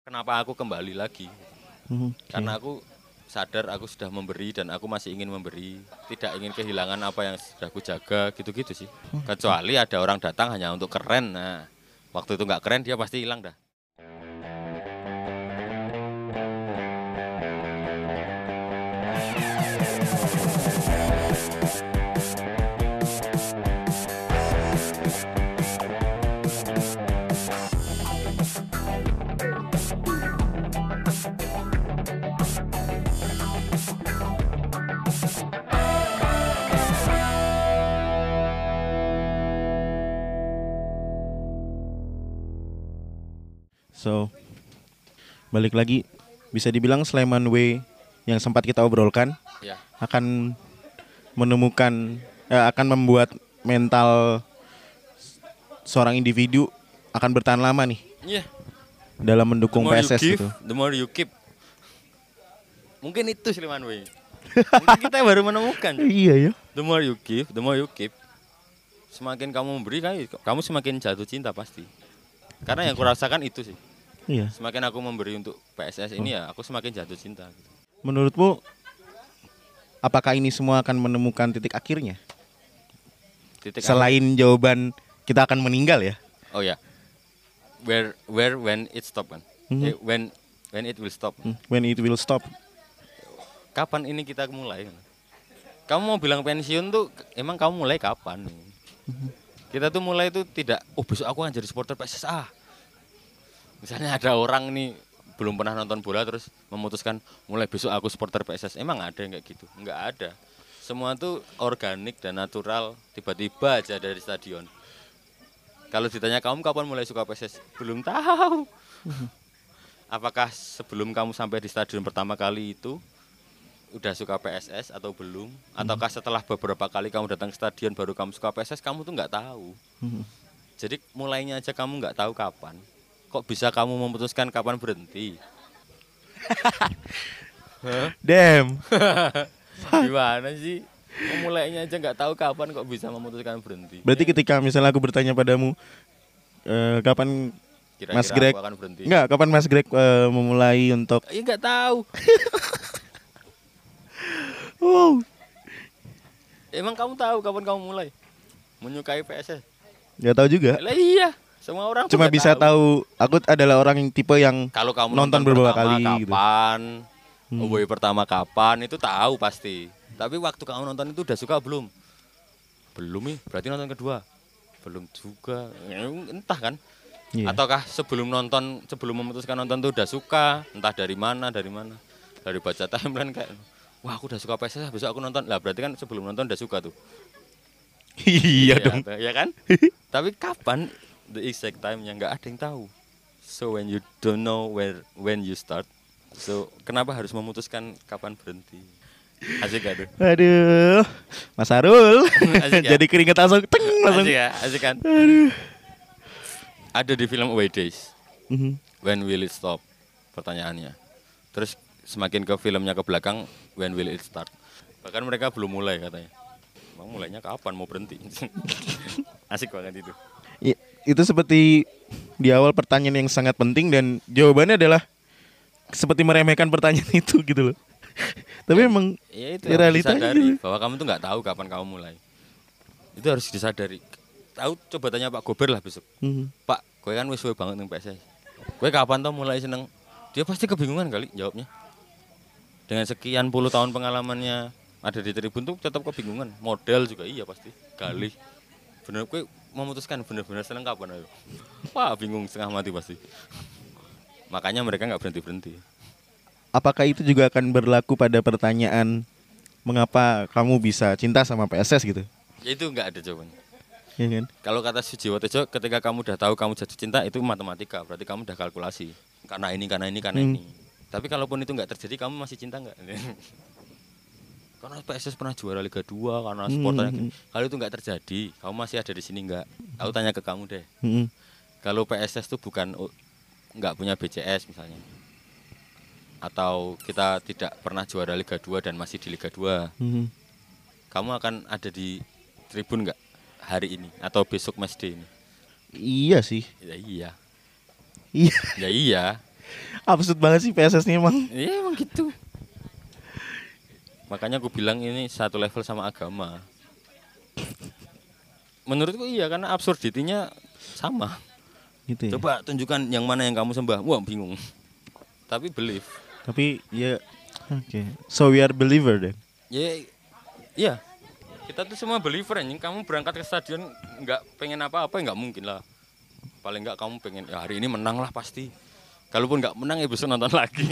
kenapa aku kembali lagi? Okay. Karena aku sadar aku sudah memberi dan aku masih ingin memberi, tidak ingin kehilangan apa yang sudah aku jaga, gitu-gitu sih. Kecuali ada orang datang hanya untuk keren, nah waktu itu nggak keren dia pasti hilang dah. So, balik lagi, bisa dibilang Sleman Way yang sempat kita obrolkan Ya, akan akan membuat mental seorang individu akan bertahan lama nih iya. dalam The mendukung more you PSS give, gitu. the more you keep. Mungkin itu Sleman Way. Mungkin kita baru menemukan. Iya ya. The more you give, the more you keep. Semakin kamu memberi, kamu semakin jatuh cinta pasti. Karena yang kurasakan itu sih. Iya. Semakin aku memberi untuk PSS ini ya, aku semakin jatuh cinta. Gitu. Menurutmu apakah ini semua akan menemukan titik akhirnya? Titik Selain jawaban kita akan meninggal ya. Oh ya, when it stop kan? When it will stop. When it will stop. Kapan ini kita mulai? Kamu mau bilang pensiun tuh, emang kamu mulai kapan? Kita tuh mulai tuh tidak, besok aku akan jadi supporter PSS. Misalnya ada orang nih belum pernah nonton bola terus memutuskan mulai besok aku supporter PSS. Emang ada yang kayak gitu? Enggak ada. Semua tuh organik dan natural, tiba-tiba aja dari stadion. Kalau ditanya kamu kapan mulai suka PSS? Belum tahu. Apakah sebelum kamu sampai di stadion pertama kali itu udah suka PSS atau belum? Ataukah setelah beberapa kali kamu datang ke stadion baru kamu suka PSS? Kamu tuh nggak tahu. Jadi mulainya aja kamu nggak tahu kapan. Kok bisa kamu memutuskan kapan berhenti? Damn. Gimana sih? Mulainya aja nggak tahu kapan kok bisa memutuskan berhenti. Berarti ketika misalnya aku bertanya padamu kapan Kira-kira Mas Greg aku akan berhenti. kapan Mas Greg memulai untuk Nggak tahu. wow. Emang kamu tahu kapan kamu mulai menyukai PSS? Nggak tahu juga. Lah iya, semua orang tuh Cuma nggak bisa tahu aku adalah orang yang tipe yang Kalau kamu nonton beberapa pertama kali gitu. kapan, away pertama kapan itu tahu pasti. Tapi waktu kamu nonton itu udah suka belum? Belum nih, berarti nonton kedua. Belum juga. Entah kan? Iya. Ataukah sebelum memutuskan nonton tuh udah suka, entah dari mana. Dari baca timeline kayak, wah aku udah suka PSS, besok aku nonton. Lah berarti kan sebelum nonton udah suka tuh. Iya dong. Ya kan? Tapi kapan the exact time-nya nggak ada yang tahu. So when you don't know when you start, so kenapa harus memutuskan kapan berhenti? Asik gak tuh? Aduh, Mas Arul. Asik ya? Jadi keringet langsung langsung. Asik ya? Asik kan? Ada di film Away Days. When will it stop? Pertanyaannya. Terus semakin ke filmnya ke belakang, when will it start? Bahkan mereka belum mulai katanya. Emang mulainya kapan mau berhenti? Asik banget itu. Itu seperti di awal pertanyaan yang sangat penting dan jawabannya adalah seperti meremehkan pertanyaan itu gitu loh. Tapi emang Ya itu realitanya disadari gitu. bahwa kamu tuh nggak tahu kapan kamu mulai. Itu harus disadari. Tahu coba tanya Pak Gober lah besok. Pak, gue kan wis suwe banget ning PSS. Gue kapan tuh mulai seneng? Dia pasti kebingungan kali jawabnya. Dengan sekian puluh tahun pengalamannya ada di tribun tuh tetap kebingungan. Model juga iya pasti. Galih. Bener gue memutuskan bener-bener seneng kapan ayo. Wah, bingung setengah mati pasti. Makanya mereka nggak berhenti-berhenti. Apakah itu juga akan berlaku pada pertanyaan mengapa kamu bisa cinta sama PSS gitu? Ya itu nggak ada jawabannya. Ya kan? Kalau kata Sujiwo Tejo, ketika kamu udah tahu kamu jatuh cinta itu matematika, berarti kamu udah kalkulasi. Karena ini. Tapi kalaupun itu nggak terjadi, kamu masih cinta nggak? Karena PSS pernah juara Liga 2, karena supporternya. Kalau itu nggak terjadi, kamu masih ada di sini nggak? Aku tanya ke kamu deh. Kalau PSS tuh nggak punya BCS misalnya, atau kita tidak pernah juara Liga 2 dan masih di Liga 2, kamu akan ada di tribun nggak hari ini atau besok matchday ini? Iya sih. Ya iya. Iya. Ya iya. Absurd banget sih PSS ini emang. Iya emang gitu. Makanya aku bilang ini satu level sama agama. Menurutku iya karena absurditinya sama. Gitu ya. Coba tunjukkan yang mana yang kamu sembah. Wah bingung. Tapi believe. Tapi ya oke. So we are believer then. Ya iya. Kita tuh semua believer anjing. Kamu berangkat ke stadion nggak pengen apa-apa nggak mungkin lah. Paling nggak kamu pengen ya hari ini menang lah pasti. Kalaupun nggak menang ya besok nonton lagi.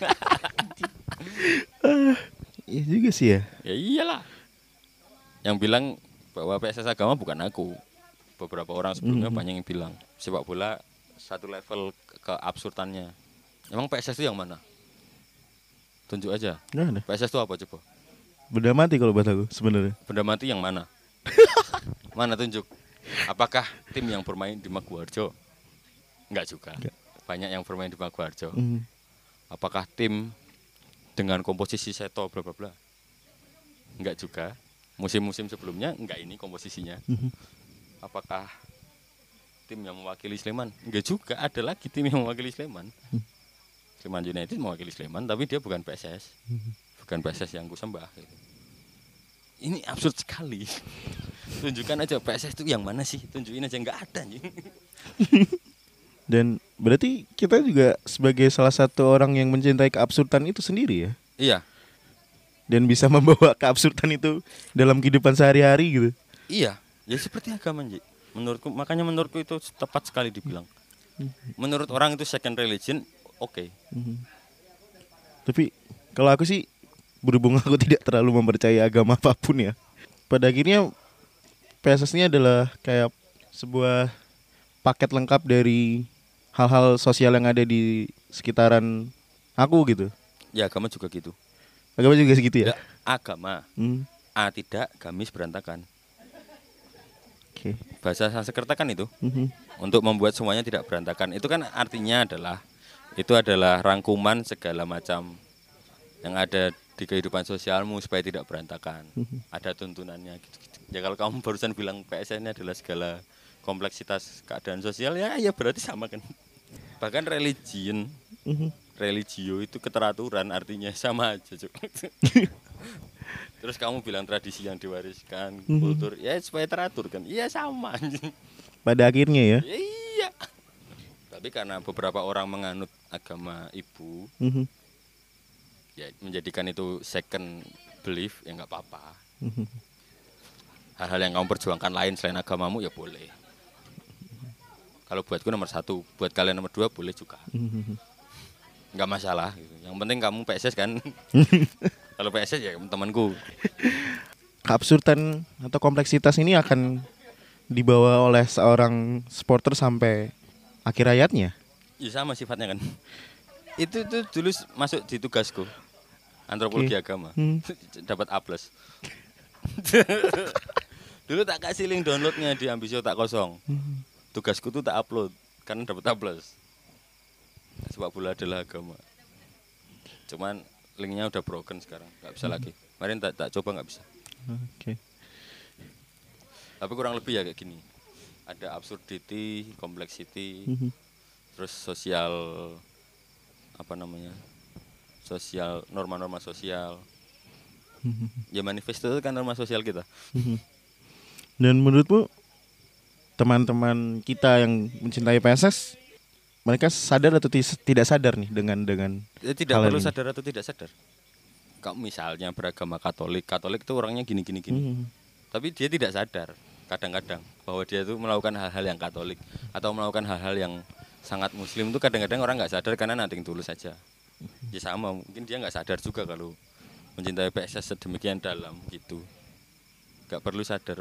Iya juga sih ya. Ya iyalah. Yang bilang bahwa PSS agama bukan aku. Beberapa orang sebelumnya banyak yang bilang sepak bola satu level ke absurdannya. Emang PSS itu yang mana? Tunjuk aja. Nah, PSS itu apa coba? benda mati kalau buat aku sebenarnya. Benda mati yang mana? Mana tunjuk? Apakah tim yang bermain di Maguwarjo? Enggak juga. Enggak. Banyak yang bermain di Maguwarjo. Mhm. Apakah tim dengan komposisi Seto bla bla bla? Enggak juga. Musim-musim sebelumnya enggak ini komposisinya. Mhm. Apakah tim yang mewakili Sleman? Enggak juga, ada lagi tim yang mewakili Sleman. Sleman United mewakili Sleman tapi dia bukan PSS. Bukan PSS yang ku sembah gitu. Ini absurd sekali. Tunjukkan aja PSS itu yang mana sih? Tunjukin aja enggak ada anjing. Dan berarti kita juga sebagai salah satu orang yang mencintai keabsurdan itu sendiri ya. Iya. Dan bisa membawa keabsurdan itu dalam kehidupan sehari-hari gitu. Iya, ya seperti agama Ji. Menurutku, makanya menurutku itu tepat sekali dibilang. Menurut orang itu second religion, oke. Tapi kalau aku sih berhubung aku tidak terlalu mempercayai agama apapun ya. Pada akhirnya PSS ini adalah kayak sebuah paket lengkap dari hal-hal sosial yang ada di sekitaran aku gitu. Ya agama juga gitu. Agama juga segitu ya. Ya, agama. A tidak, gamis berantakan. Oke. Bahasa Sanskerta kan itu. Untuk membuat semuanya tidak berantakan. Itu kan artinya adalah itu adalah rangkuman segala macam yang ada di kehidupan sosialmu supaya tidak berantakan. Ada tuntunannya gitu-gitu. Ya kalau kamu barusan bilang PSN ini adalah segala kompleksitas keadaan sosial ya berarti sama kan. Bahkan religio itu keteraturan artinya sama aja. Terus kamu bilang tradisi yang diwariskan, kultur ya supaya teratur kan. Iya sama anjing. Pada akhirnya ya. Iya. Tapi karena beberapa orang menganut agama ibu, ya menjadikan itu second belief ya nggak apa-apa. Hal-hal yang kamu perjuangkan lain selain agamamu ya boleh. Kalau buatku nomor 1, buat kalian nomor 2 boleh juga. Nggak masalah. Gitu. Yang penting kamu PSS kan. Kalau PSS ya temanku. Keabsurdan atau kompleksitas ini akan dibawa oleh seorang supporter sampai akhir hayatnya. Ya sama sifatnya kan. Itu dulu masuk di tugasku. Antropologi agama. Dapat A+. Dulu tak kasih link downloadnya di Ambisio tak kosong. Tugasku tuh tak upload karena dapat A+. Sepak bola adalah agama. Cuman linknya udah broken sekarang, nggak bisa lagi. Kemarin tak coba nggak bisa. Oke. Tapi kurang lebih ya kayak gini. Ada absurdity, complexity, terus sosial apa namanya? Sosial, norma-norma sosial. Ya manifesto itu kan norma sosial kita. Dan menurutmu teman-teman kita yang mencintai PSS, mereka sadar atau tidak sadar nih dengan Ya, tidak hal perlu ini? sadar atau tidak sadar. Kamu misalnya beragama Katolik itu orangnya gini. Tapi dia tidak sadar kadang-kadang bahwa dia itu melakukan hal-hal yang Katolik atau melakukan hal-hal yang sangat Muslim itu kadang-kadang orang nggak sadar karena nating tulus saja. Ya sama, mungkin dia nggak sadar juga kalau mencintai PSS sedemikian dalam gitu. Nggak perlu sadar.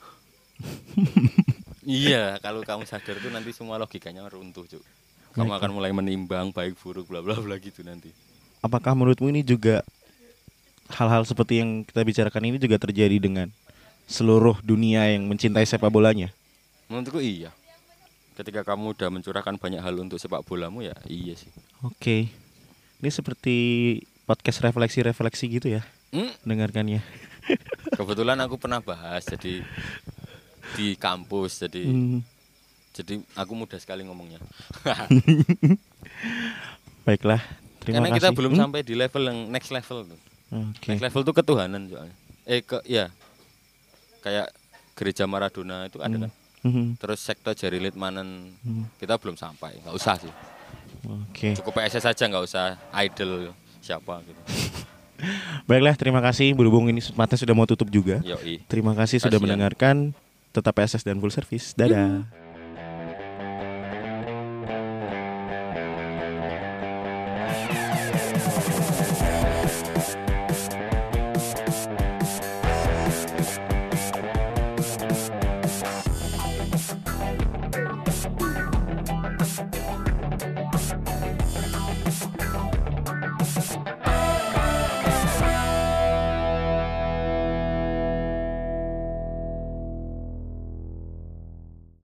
Iya, kalau kamu sadar itu nanti semua logikanya runtuh, Cuk. Kamu akan mulai menimbang baik buruk bla bla bla gitu nanti. Apakah menurutmu ini juga hal-hal seperti yang kita bicarakan ini juga terjadi dengan seluruh dunia yang mencintai sepak bolanya? Menurutku iya. Ketika kamu udah mencurahkan banyak hal untuk sepak bolamu ya iya sih. Oke. Ini seperti podcast refleksi-refleksi gitu ya. Dengarkannya. Kebetulan aku pernah bahas jadi di kampus jadi aku mudah sekali ngomongnya. Baiklah, terima Karena kasih. kita belum sampai di level yang next level tuh. Oke. Next level tuh ketuhanan soalnya. Kayak gereja Maradona itu ada kan. Mhm. Terus sekte Jari Litmanen kita belum sampai, nggak usah sih. Oke. Cukup PSS aja, nggak usah idol siapa gitu. Baiklah, terima kasih. Berhubung ini matanya sudah mau tutup juga. Yoi. Terima kasih sudah Kasian. mendengarkan. Tetap PSS dan full service. Dadah.